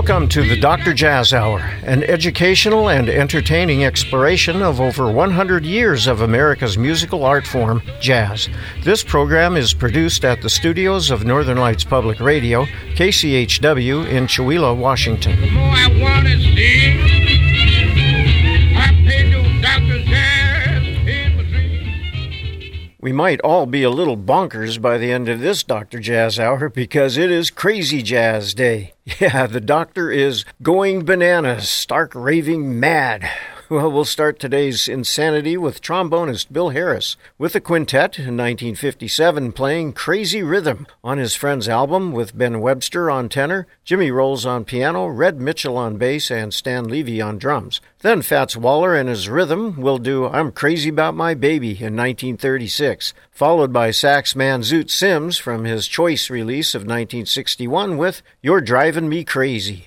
Welcome to the Dr. Jazz Hour, an educational and entertaining exploration of over 100 years of America's musical art form, jazz. This program is produced at the studios of Northern Lights Public Radio, KCHW in Chewelah, Washington. The more I want to see, I pay no Dr. Jazz in my dreams. We might all be a little bonkers by the end of this Dr. Jazz Hour because it is Crazy Jazz Day. Yeah, the doctor is going bananas, stark raving mad. Well, we'll start today's insanity with trombonist Bill Harris with a quintet in 1957 playing Crazy Rhythm on his friend's album with Ben Webster on tenor, Jimmy Rolls on piano, Red Mitchell on bass, and Stan Levy on drums. Then Fats Waller and his rhythm will do I'm Crazy About My Baby in 1936, followed by saxman Zoot Sims from his Choice release of 1961 with You're Driving Me Crazy.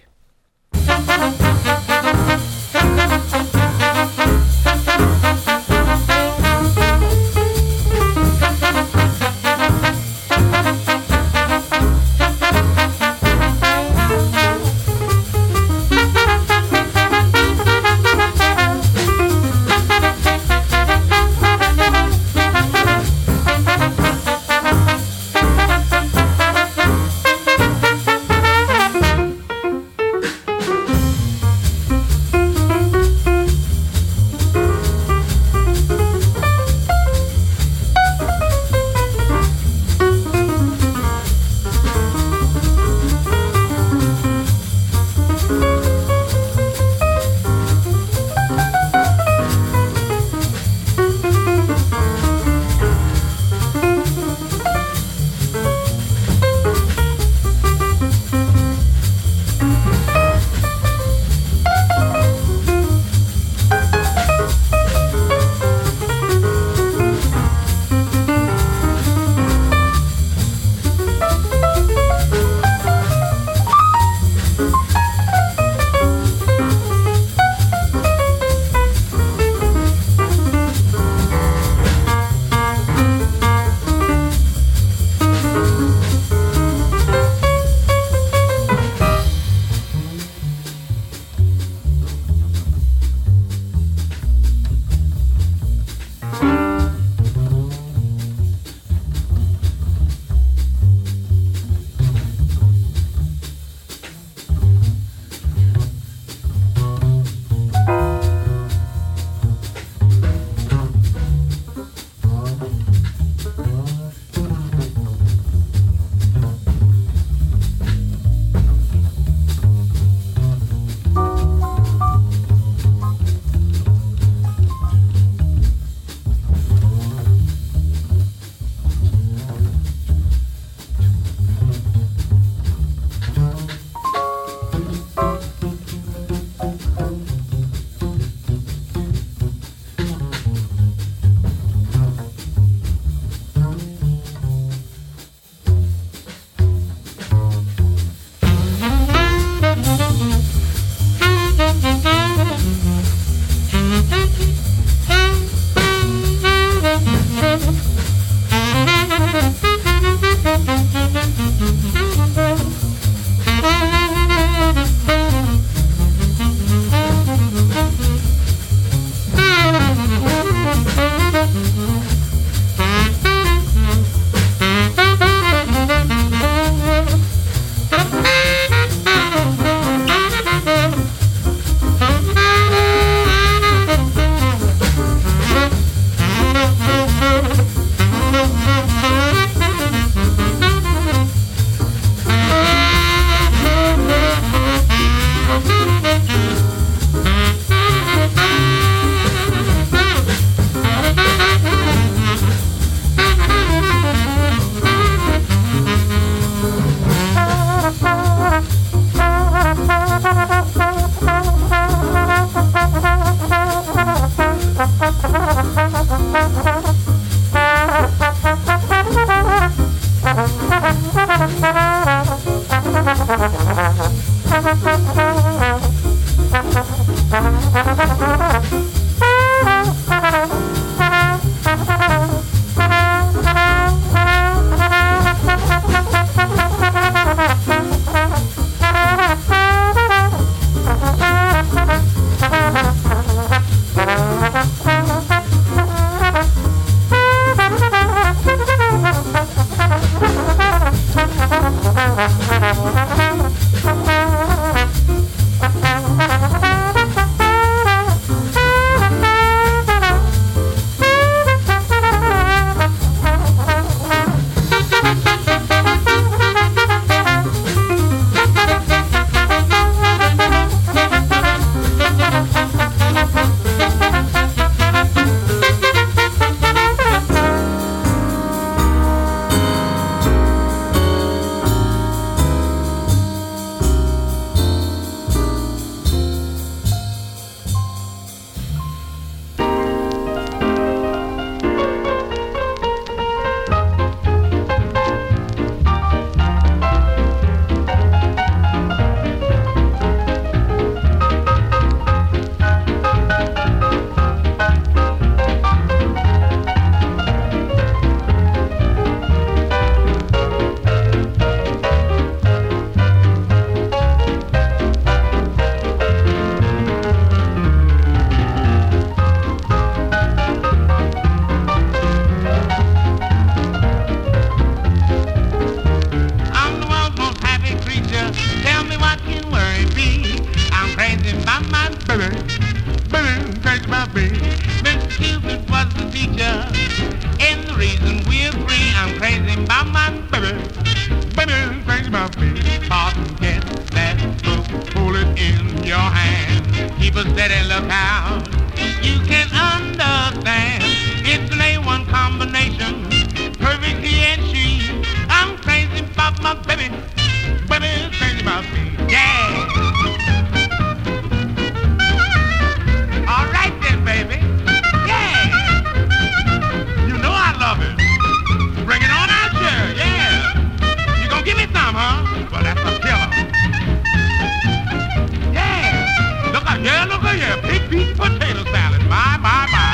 baby. Baby, crazy about me. Mr. Cupid was the teacher, and the reason we're free, I'm crazy about my baby. Baby, crazy about me. Parson, get that book, hold it in your hand. Keep a steady lookout. You can understand. It's an A1 combination. Perfect he and she. I'm crazy about my baby. Baby, crazy about me. Yeah. All right then, baby. Yeah. You know I love it. Bring it on out here. Yeah. You gonna give me some, huh? Well, that's a killer. Yeah. Look at here. Big beef potato salad. My.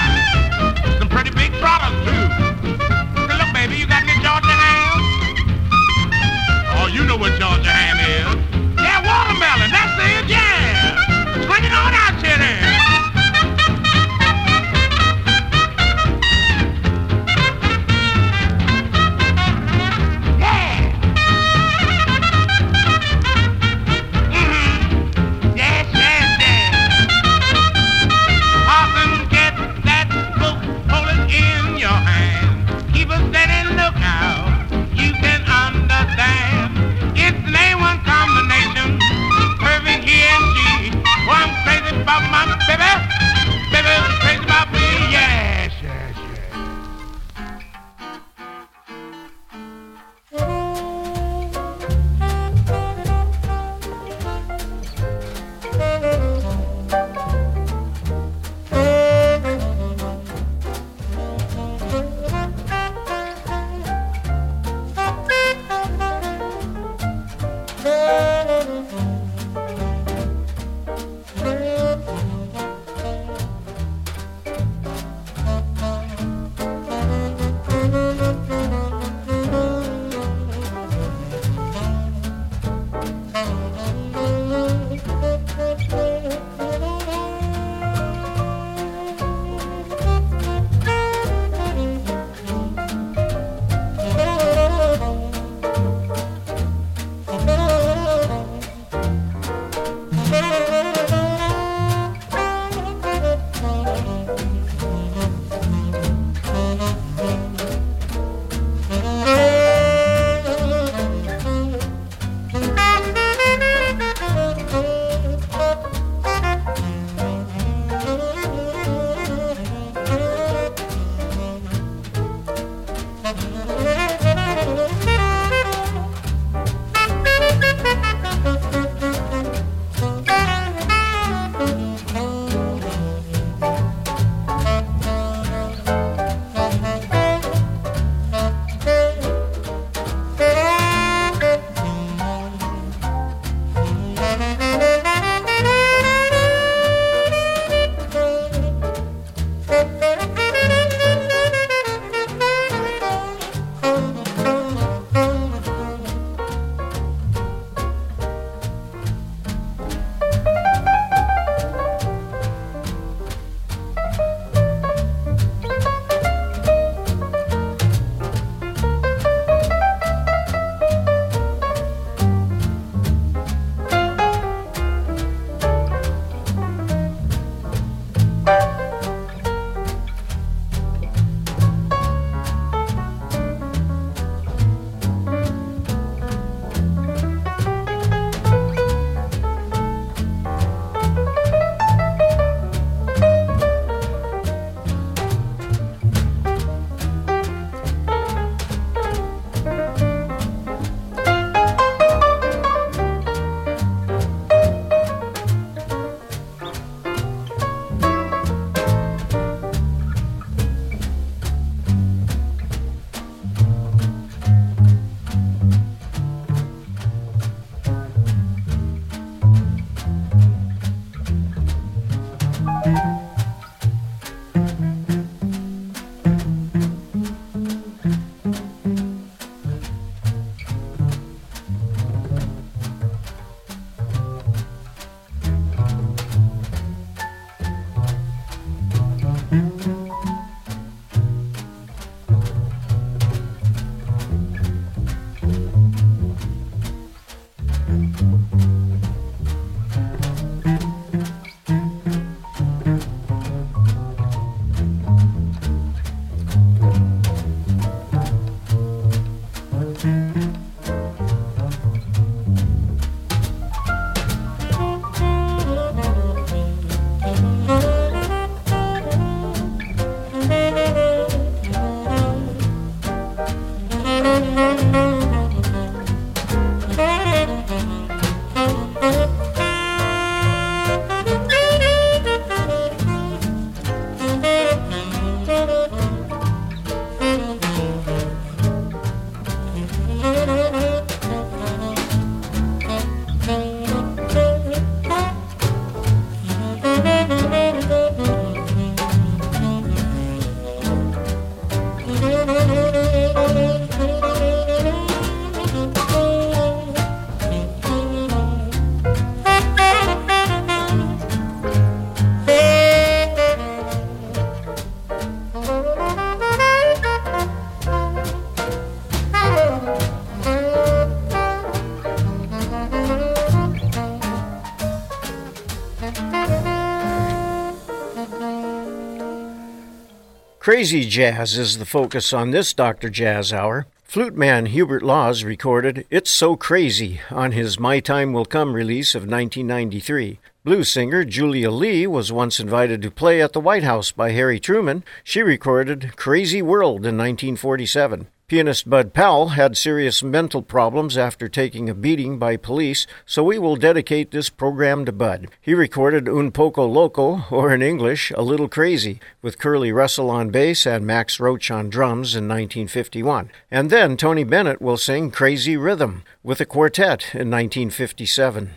Crazy jazz is the focus on this Dr. Jazz Hour. Flute man Hubert Laws recorded It's So Crazy on his My Time Will Come release of 1993. Blues singer Julia Lee was once invited to play at the White House by Harry Truman. She recorded Crazy World in 1947. Pianist Bud Powell had serious mental problems after taking a beating by police, so we will dedicate this program to Bud. He recorded Un Poco Loco, or in English, A Little Crazy, with Curly Russell on bass and Max Roach on drums in 1951. And then Tony Bennett will sing Crazy Rhythm with a quartet in 1957.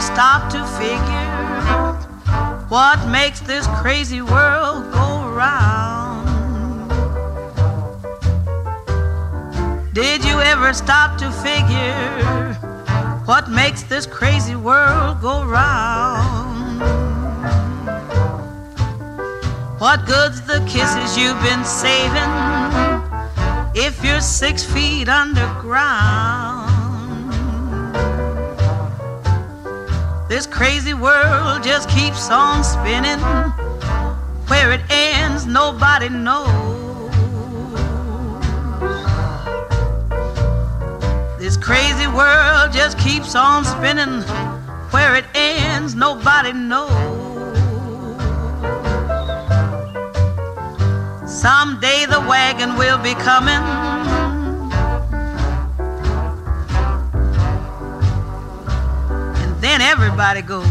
stop to figure what makes this crazy world go round? Did you ever stop to figure what makes this crazy world go round? What good's the kisses you've been saving if you're 6 feet underground? This crazy world just keeps on spinning. Where it ends, nobody knows. This crazy world just keeps on spinning. Where it ends, nobody knows. Someday the wagon will be coming, and then everybody goes.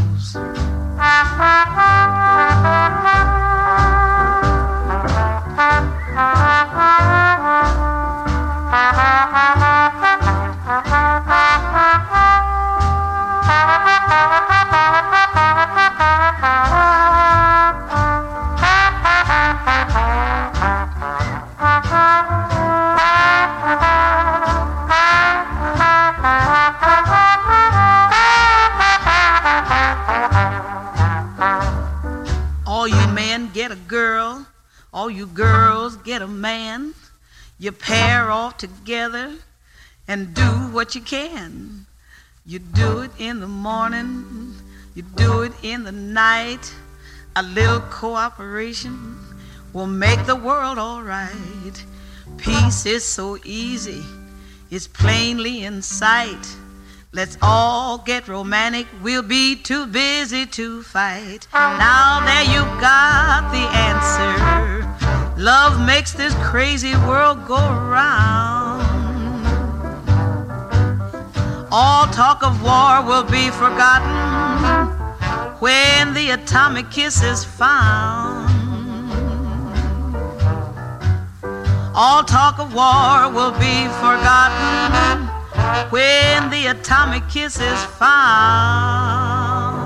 All you men get a girl, all you girls get a man. You pair off together and do what you can. You do it in the morning, you do it in the night. A little cooperation will make the world all right. Peace is so easy, it's plainly in sight. Let's all get romantic, we'll be too busy to fight. Now there you've got the answer. Love makes this crazy world go round. All talk of war will be forgotten when the atomic kiss is found. All talk of war will be forgotten when the atomic kiss is found.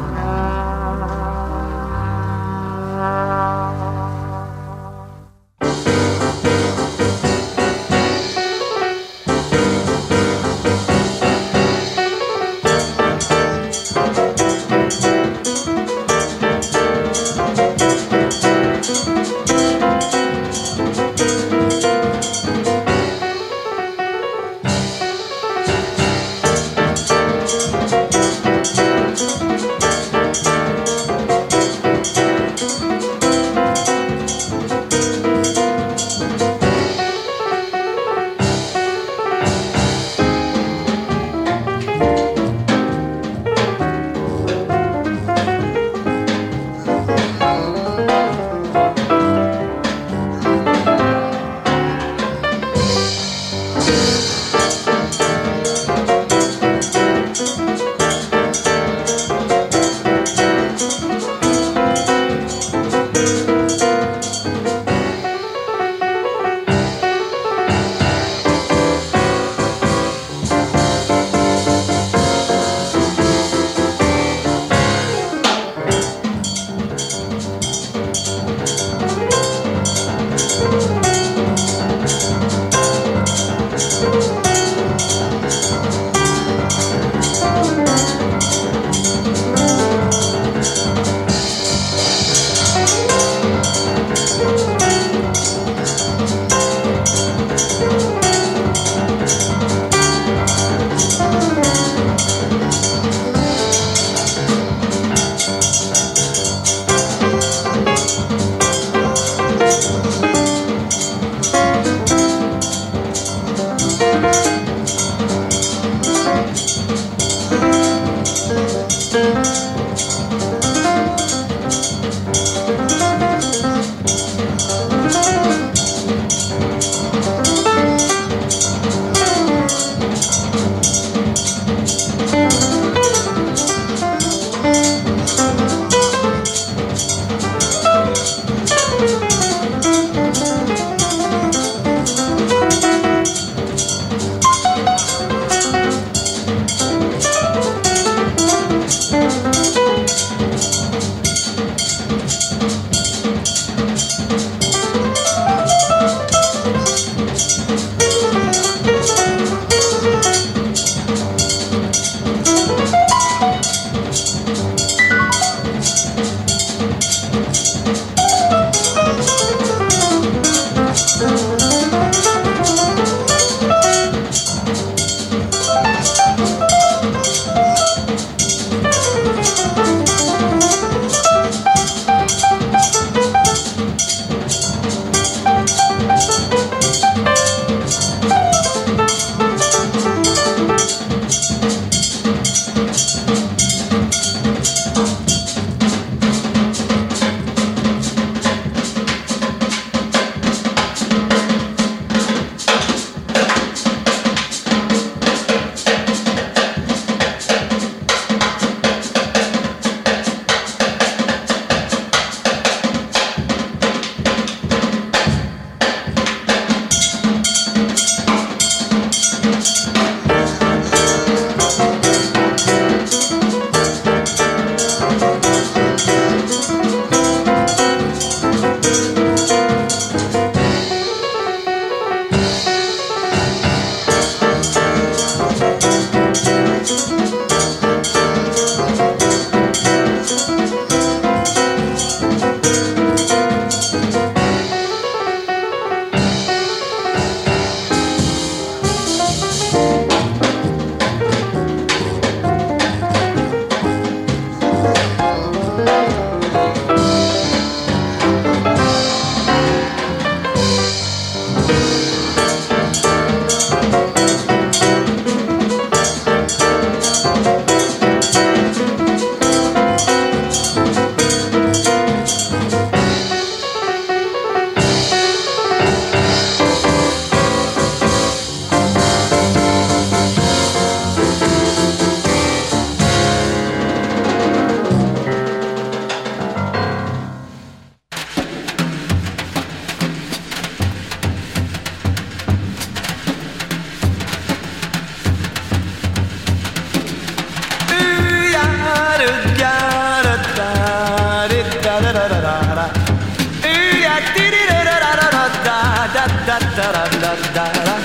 Da-da-da-da-da-da.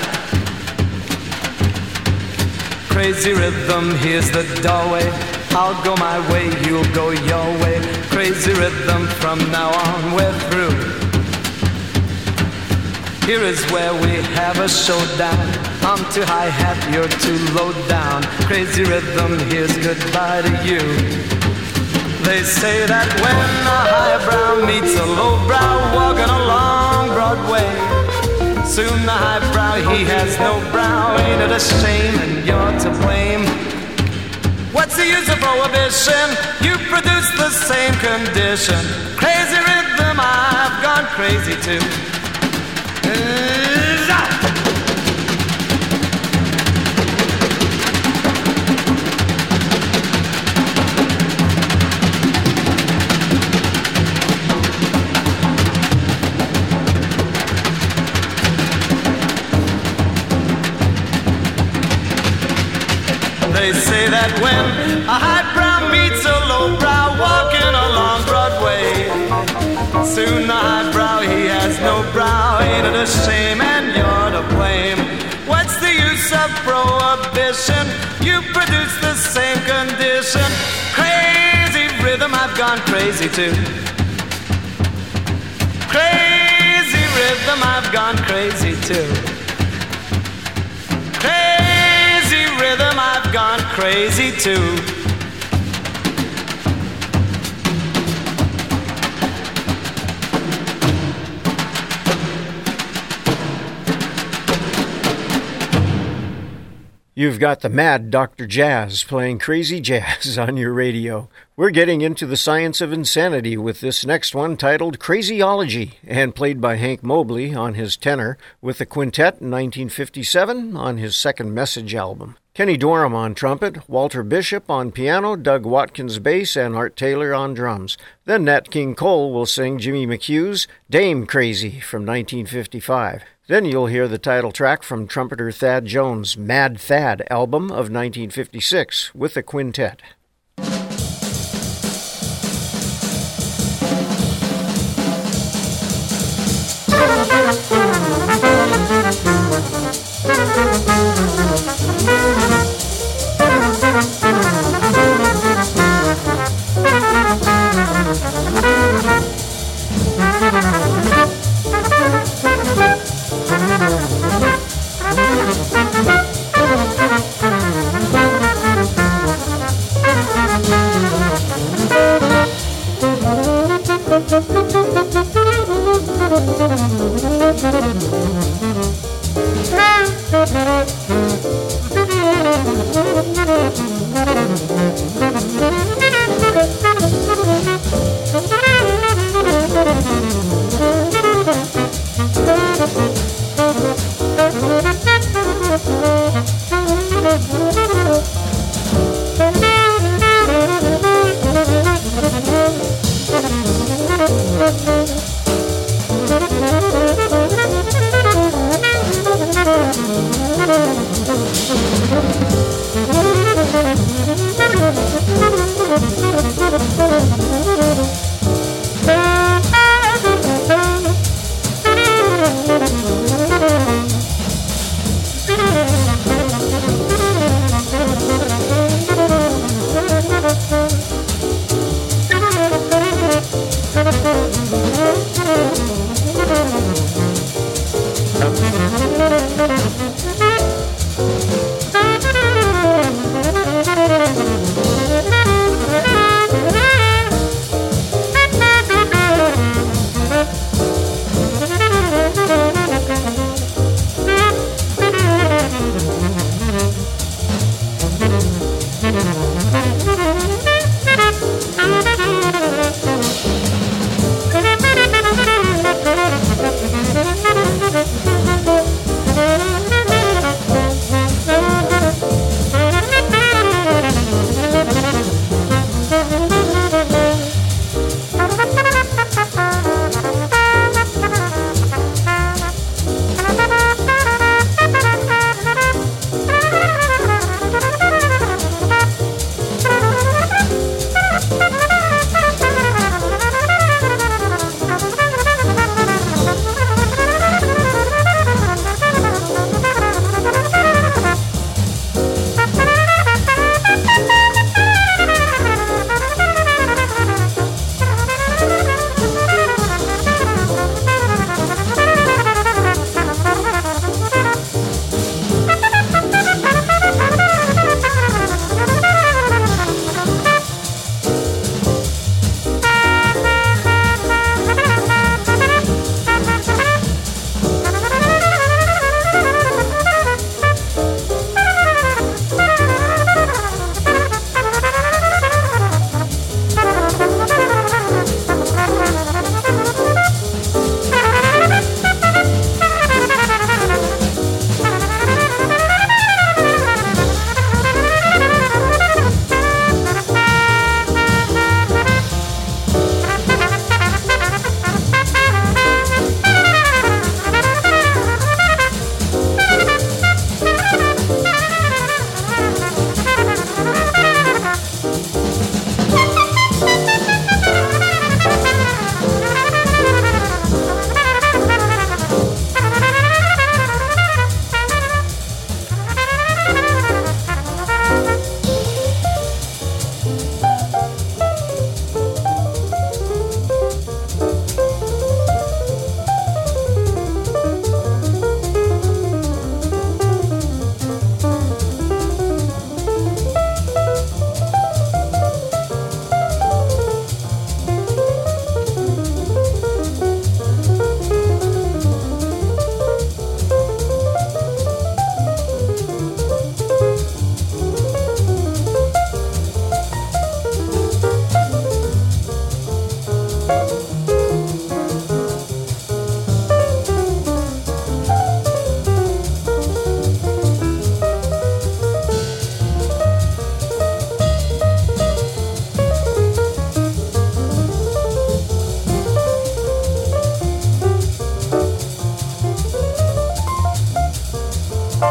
Crazy rhythm, here's the doorway. I'll go my way, you'll go your way. Crazy rhythm, from now on we're through. Here is where we have a showdown. I'm too hi-hat, you're too low down. Crazy rhythm, here's goodbye to you. They say that when a highbrow meets a lowbrow walking along Broadway, soon the highbrow, he has no brow. Ain't it a shame and you're to blame? What's the use of prohibition? You produce the same condition. Crazy rhythm, I've gone crazy too. They say that when a highbrow meets a lowbrow walking along Broadway, soon the highbrow, he has no brow. Ain't it a shame and you're to blame? What's the use of prohibition? You produce the same condition. Crazy rhythm, I've gone crazy too. Crazy rhythm, I've gone crazy too. Crazy rhythm, I've gone crazy too. You've got the mad Dr. Jazz playing crazy jazz on your radio. We're getting into the science of insanity with this next one titled Crazyology and played by Hank Mobley on his tenor with the quintet in 1957 on his second Message album. Kenny Dorham on trumpet, Walter Bishop on piano, Doug Watkins bass, and Art Taylor on drums. Then Nat King Cole will sing Jimmy McHugh's Dame Crazy from 1955. Then you'll hear the title track from trumpeter Thad Jones' Mad Thad album of 1956 with the quintet.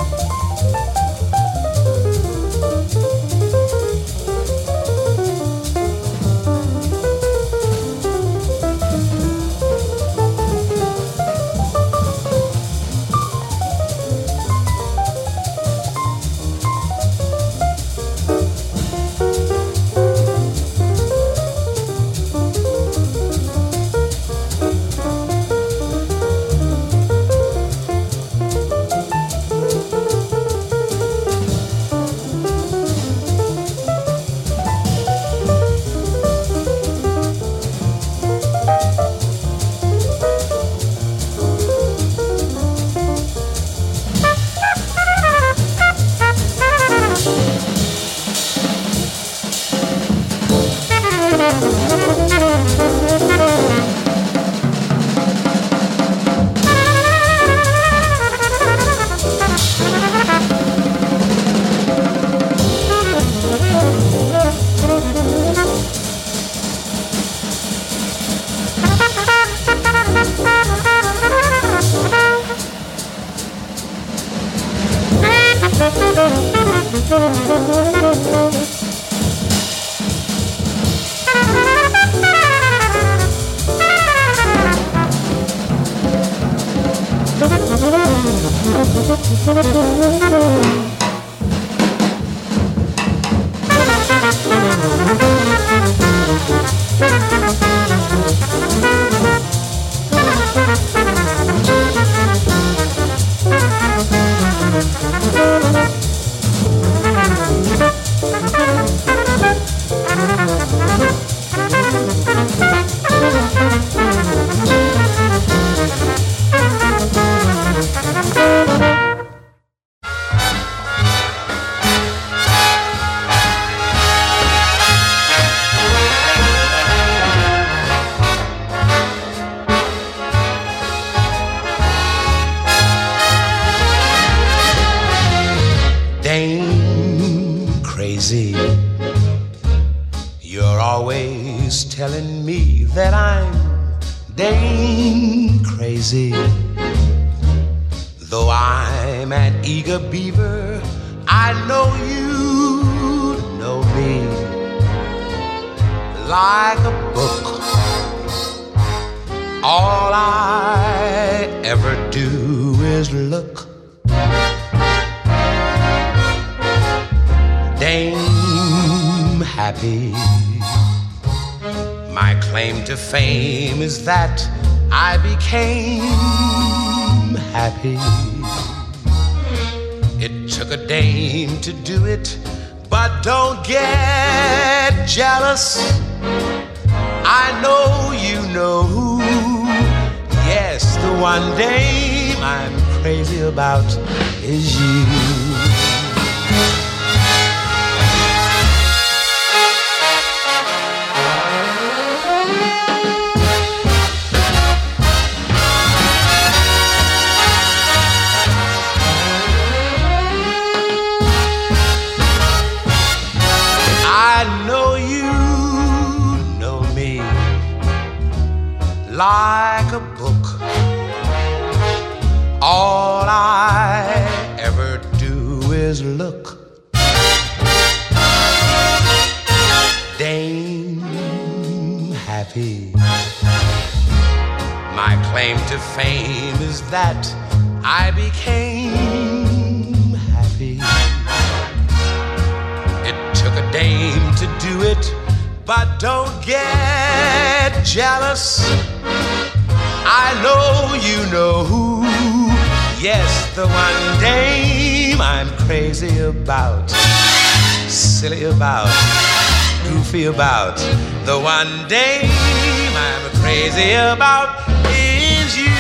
That I became happy. It took a dame to do it, but don't get jealous. I know you know who. Yes, the one dame I'm crazy about is you. Like a book, all I ever do is look. Dame happy. My claim to fame is that I became happy. It took a dame to do it, but don't get jealous. I know you know who. Yes, the one dame I'm crazy about, silly about, goofy about. The one dame I'm crazy about is you.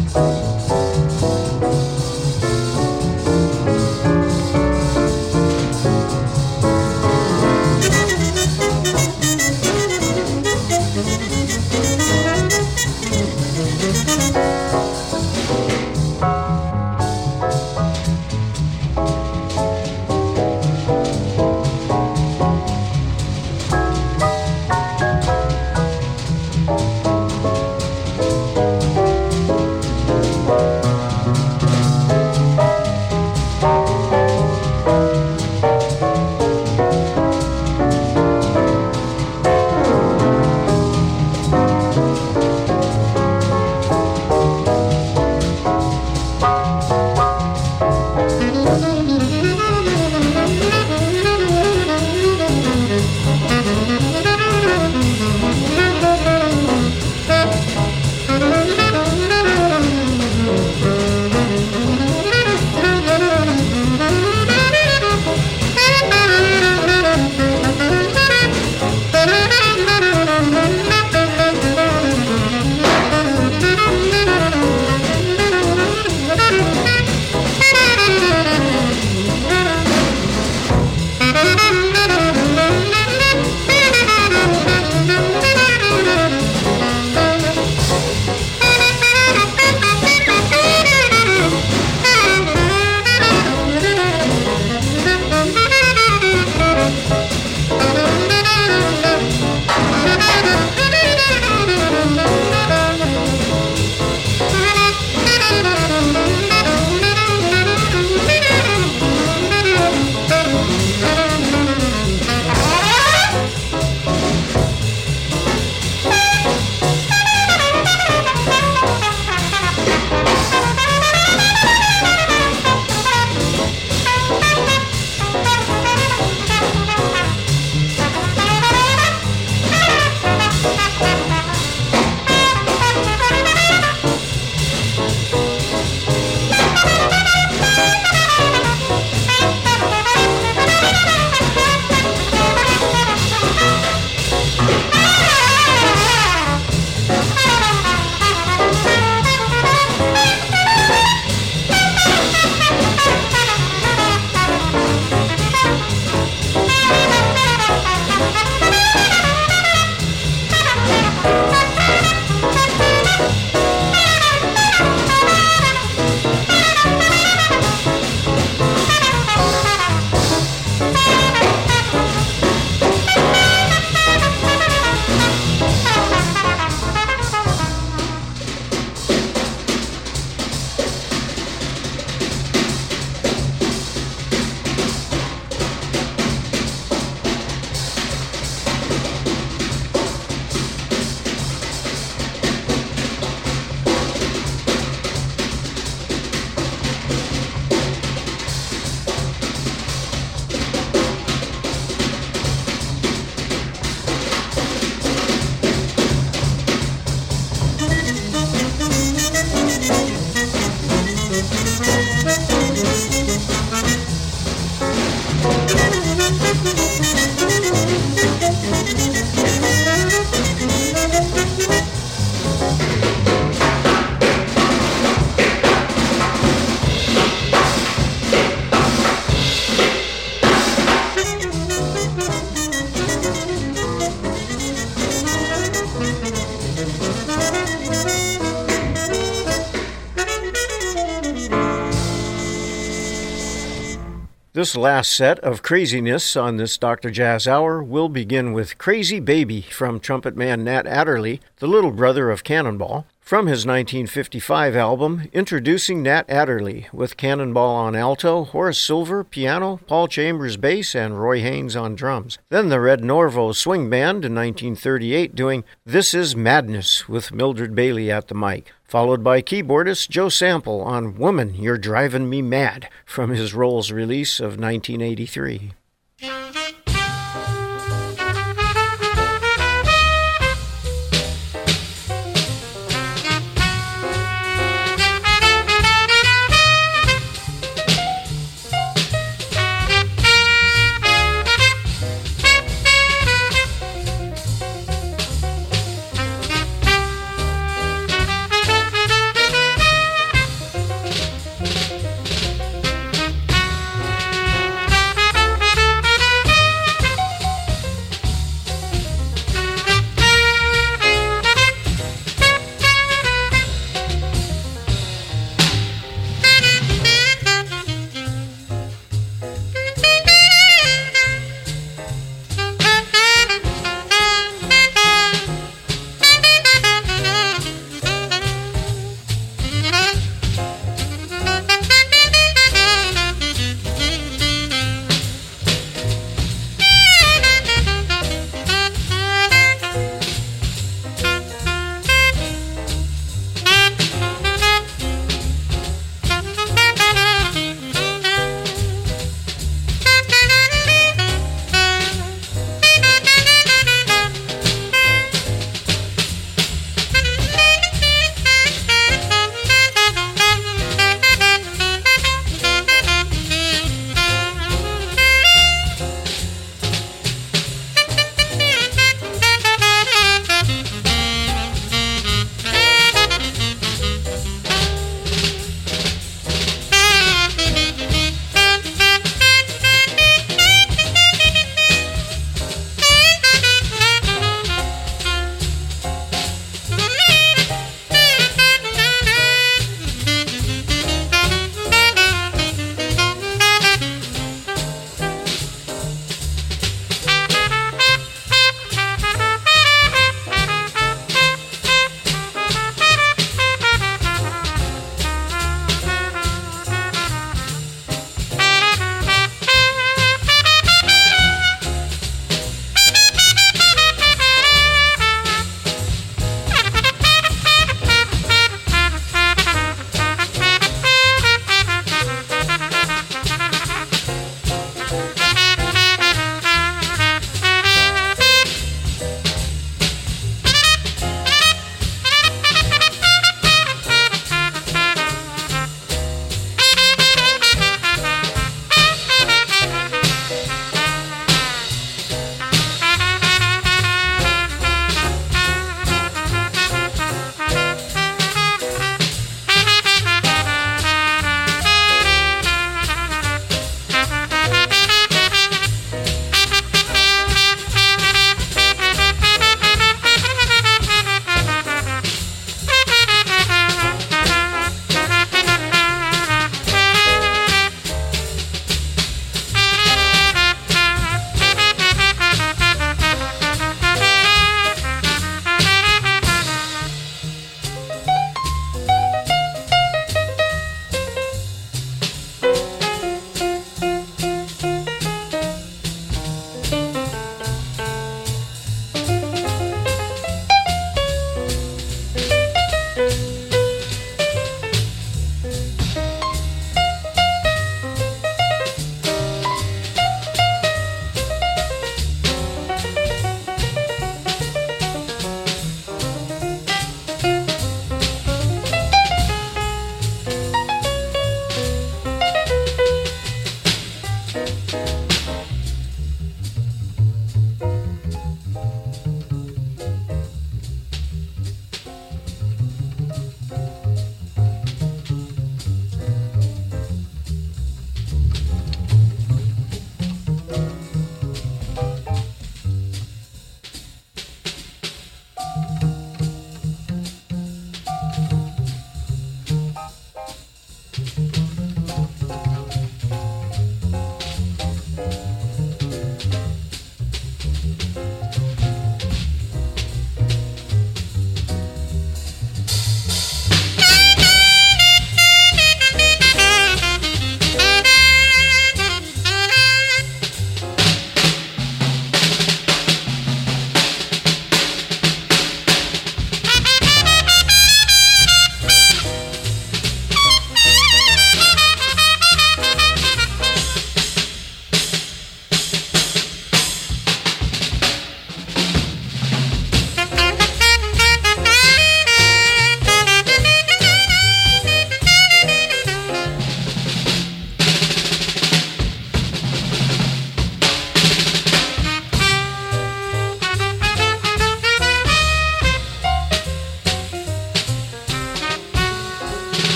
This last set of craziness on this Dr. Jazz Hour will begin with Crazy Baby from trumpet man Nat Adderley, the little brother of Cannonball, from his 1955 album Introducing Nat Adderley, with Cannonball on alto, Horace Silver piano, Paul Chambers bass, and Roy Haynes on drums. Then the Red Norvo Swing Band in 1938 doing This Is Madness with Mildred Bailey at the mic, followed by keyboardist Joe Sample on Woman, You're Driving Me Mad from his Rolls release of 1983.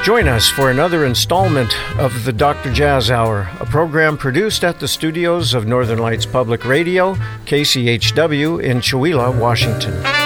Join us for another installment of the Dr. Jazz Hour, a program produced at the studios of Northern Lights Public Radio, KCHW in Chewelah, Washington.